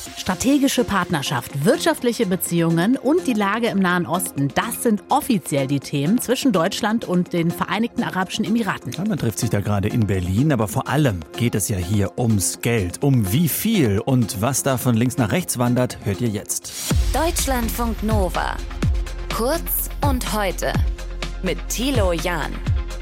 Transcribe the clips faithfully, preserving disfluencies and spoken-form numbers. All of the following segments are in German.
Strategische Partnerschaft, wirtschaftliche Beziehungen und die Lage im Nahen Osten, das sind offiziell die Themen zwischen Deutschland und den Vereinigten Arabischen Emiraten. Ja, man trifft sich da gerade in Berlin, aber vor allem geht es ja hier ums Geld. Um wie viel und was da von links nach rechts wandert, hört ihr jetzt. Deutschlandfunk Nova. Kurz und heute mit Thilo Jahn.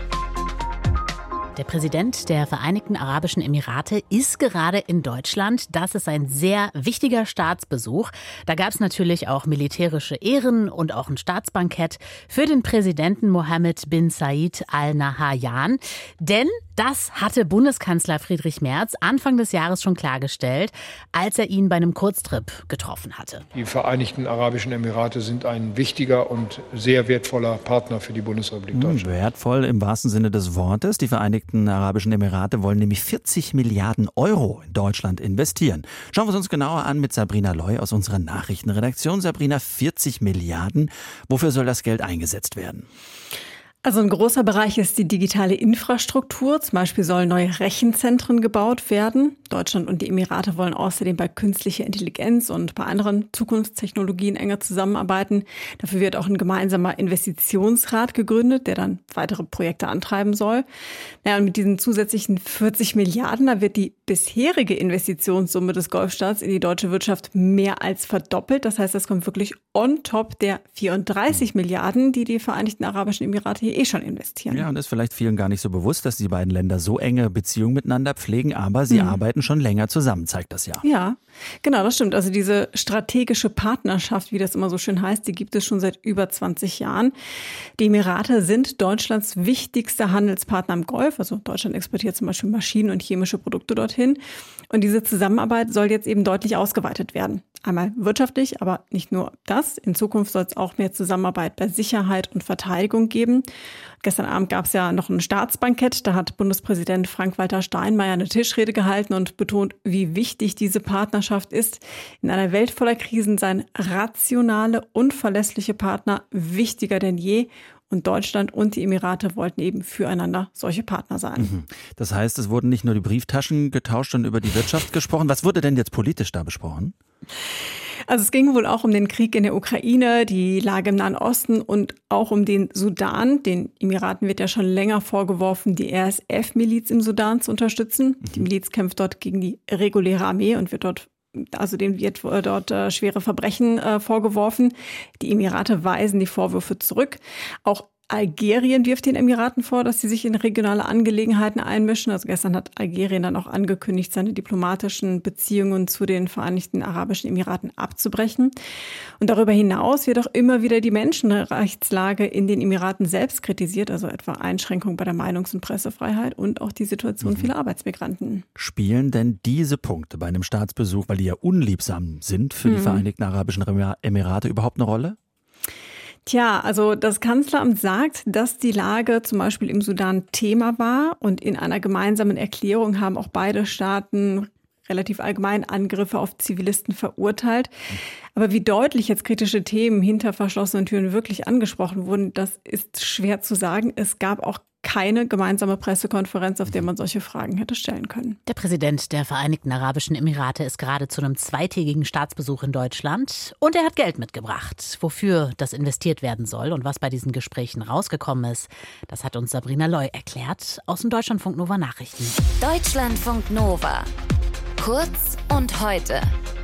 Der Präsident der Vereinigten Arabischen Emirate ist gerade in Deutschland. Das ist ein sehr wichtiger Staatsbesuch. Da gab es natürlich auch militärische Ehren und auch ein Staatsbankett für den Präsidenten Mohammed bin Zayed Al Nahyan. Denn das hatte Bundeskanzler Friedrich Merz Anfang des Jahres schon klargestellt, als er ihn bei einem Kurztrip getroffen hatte. Die Vereinigten Arabischen Emirate sind ein wichtiger und sehr wertvoller Partner für die Bundesrepublik Deutschland. Wertvoll im wahrsten Sinne des Wortes. Die Vereinigten Arabischen Emirate wollen nämlich vierzig Milliarden Euro in Deutschland investieren. Schauen wir es uns genauer an mit Sabrina Loy aus unserer Nachrichtenredaktion. Sabrina, vierzig Milliarden. Wofür soll das Geld eingesetzt werden? Also ein großer Bereich ist die digitale Infrastruktur. Zum Beispiel sollen neue Rechenzentren gebaut werden. Deutschland und die Emirate wollen außerdem bei künstlicher Intelligenz und bei anderen Zukunftstechnologien enger zusammenarbeiten. Dafür wird auch ein gemeinsamer Investitionsrat gegründet, der dann weitere Projekte antreiben soll. Naja, und mit diesen zusätzlichen vierzig Milliarden, da wird die bisherige Investitionssumme des Golfstaats in die deutsche Wirtschaft mehr als verdoppelt. Das heißt, das kommt wirklich on top der vierunddreißig Milliarden, die die Vereinigten Arabischen Emirate hier eh schon investieren. Ja, und ist vielleicht vielen gar nicht so bewusst, dass die beiden Länder so enge Beziehungen miteinander pflegen, aber sie mhm. arbeiten schon länger zusammen, zeigt das ja. Ja, genau, das stimmt. Also diese strategische Partnerschaft, wie das immer so schön heißt, die gibt es schon seit über zwanzig Jahren. Die Emirate sind Deutschlands wichtigster Handelspartner im Golf. Also Deutschland exportiert zum Beispiel Maschinen und chemische Produkte dorthin. Und diese Zusammenarbeit soll jetzt eben deutlich ausgeweitet werden. Einmal wirtschaftlich, aber nicht nur das. In Zukunft soll es auch mehr Zusammenarbeit bei Sicherheit und Verteidigung geben. Gestern Abend gab es ja noch ein Staatsbankett. Da hat Bundespräsident Frank-Walter Steinmeier eine Tischrede gehalten und betont, wie wichtig diese Partnerschaft ist. In einer Welt voller Krisen seien rationale und verlässliche Partner wichtiger denn je. Und Deutschland und die Emirate wollten eben füreinander solche Partner sein. Das heißt, es wurden nicht nur die Brieftaschen getauscht und über die Wirtschaft gesprochen. Was wurde denn jetzt politisch da besprochen? Also es ging wohl auch um den Krieg in der Ukraine, die Lage im Nahen Osten und auch um den Sudan. Den Emiraten wird ja schon länger vorgeworfen, die R S F-Miliz im Sudan zu unterstützen. Die Miliz kämpft dort gegen die reguläre Armee und wird dort Also denen wird dort äh, schwere Verbrechen äh, vorgeworfen. Die Emirate weisen die Vorwürfe zurück. Auch Algerien wirft den Emiraten vor, dass sie sich in regionale Angelegenheiten einmischen. Also gestern hat Algerien dann auch angekündigt, seine diplomatischen Beziehungen zu den Vereinigten Arabischen Emiraten abzubrechen. Und darüber hinaus wird auch immer wieder die Menschenrechtslage in den Emiraten selbst kritisiert, also etwa Einschränkungen bei der Meinungs- und Pressefreiheit und auch die Situation mhm. vieler Arbeitsmigranten. Spielen denn diese Punkte bei einem Staatsbesuch, weil die ja unliebsam sind für mhm. die Vereinigten Arabischen Emirate, überhaupt eine Rolle? Tja, also das Kanzleramt sagt, dass die Lage zum Beispiel im Sudan Thema war und in einer gemeinsamen Erklärung haben auch beide Staaten relativ allgemein Angriffe auf Zivilisten verurteilt. Aber wie deutlich jetzt kritische Themen hinter verschlossenen Türen wirklich angesprochen wurden, das ist schwer zu sagen. Es gab auch keine gemeinsame Pressekonferenz, auf der man solche Fragen hätte stellen können. Der Präsident der Vereinigten Arabischen Emirate ist gerade zu einem zweitägigen Staatsbesuch in Deutschland und er hat Geld mitgebracht. Wofür das investiert werden soll und was bei diesen Gesprächen rausgekommen ist, das hat uns Sabrina Loy erklärt aus den Deutschlandfunk Nova Nachrichten. Deutschlandfunk Nova. Kurz und heute